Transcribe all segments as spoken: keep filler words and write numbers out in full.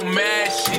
mad shit.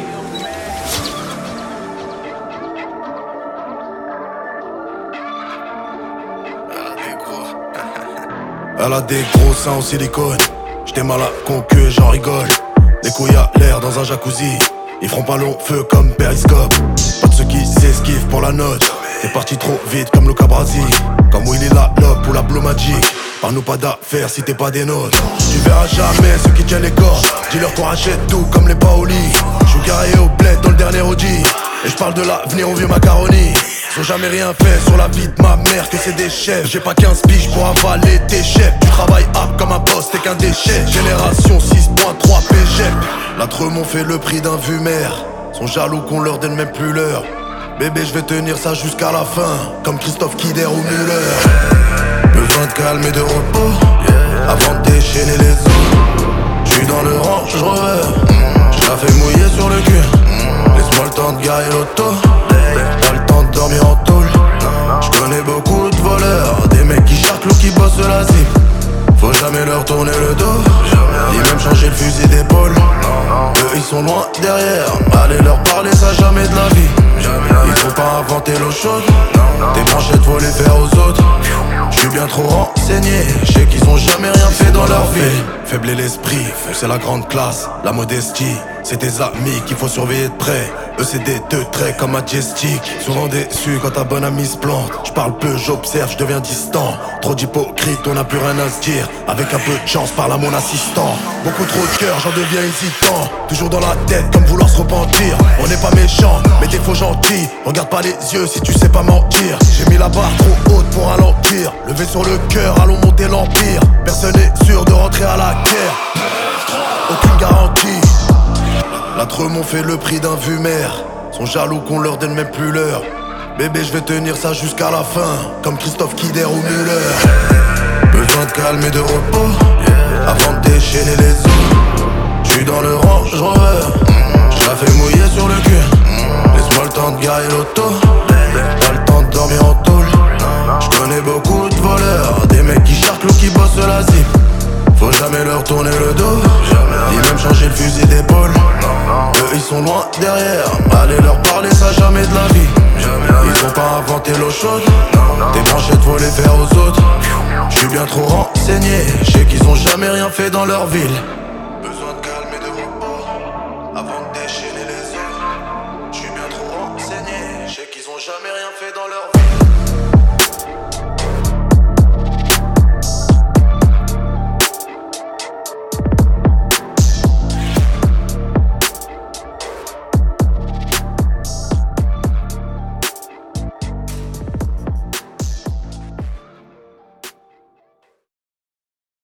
Elle a des gros seins en silicone. J'étais mal à con que j'en rigole. Les couilles à l'air dans un jacuzzi. Ils feront pas long feu comme Periscope. Pas de ceux qui s'esquivent pour la note. T'es parti trop vite comme Luca Brasi. Comme Willy la Lope ou la Blue Magic. Parle-nous pas d'affaires si t'es pas des nôtres. Tu verras jamais ceux qui tiennent les corps. Dis-leur qu'on rachète tout comme les Paoli. J'suis garé au bled dans le dernier Audi. Et j'parle de l'avenir au vieux macaroni. Ils ont jamais rien fait sur la vie de ma mère que c'est des chefs. J'ai pas quinze piges pour avaler tes chefs. Tu travailles hop comme un boss, t'es qu'un déchet. Génération six point trois P G. La Tremont fait le prix d'un vu maire. Sont jaloux qu'on leur donne même plus l'heure. Bébé je vais tenir ça jusqu'à la fin. Comme Christophe Kider ou Müller. Besoin de calme et de repos avant de déchaîner les os. J'suis dans le Range Rover. J'la fais mouiller sur le cul. Laisse-moi le temps de garer l'auto. Pas le temps de dormir en tôle. J'connais beaucoup de voleurs. Des mecs qui charclent ou qui bossent la zip. Faut jamais leur tourner le dos. Ni même changer le fusil d'épaule. Eux ils sont loin derrière. Allez leur parler ça jamais de la vie. Il faut pas inventer l'eau chaude. Tes branchettes faut les faire aux autres. J'suis bien trop renseigné. J'sais qu'ils ont jamais rien fait dans leur vie. Faible est l'esprit, c'est la grande classe. La modestie, c'est tes amis qu'il faut surveiller de près. Eux c'est des deux traits comme Majestic. Souvent déçu quand ta bonne amie se plante. J'parle peu, j'observe, j'deviens distant. Trop d'hypocrite, on n'a plus rien à se dire. Avec un peu de chance, parle à mon assistant. Beaucoup trop de cœur, j'en deviens hésitant. Toujours dans la tête, comme vouloir se repentir. On n'est pas méchant, mais des faux gentils. Regarde pas les yeux si tu sais pas mentir. J'ai mis la barre trop haute pour ralentir. Levé sur le cœur, allons monter l'empire. Personne n'est sûr de rentrer à la guerre. Aucune garantie. La Tremont fait le prix d'un vu maire. Sont jaloux qu'on leur donne même plus l'heure. Bébé je vais tenir ça jusqu'à la fin. Comme Christophe Kider ou Müller. Besoin de calme et de repos avant de déchaîner les os. J'suis dans le Range Rover. J'la fais mouiller sur le cul. Laisse-moi le temps de garer l'auto. Pas le temps de dormir en tôle. J'connais beaucoup de voleurs. Des mecs qui charclent ou qui bossent la zip. Faut jamais leur tourner le dos. Ni même changer le fusil d'épaule. Eux ils sont loin derrière. Allez leur parler ça jamais de la vie. Ils ont pas inventé l'eau chaude. Tes branchettes faut les faire aux autres. J'suis bien trop renseigné. J'sais qu'ils ont jamais rien fait dans leur ville.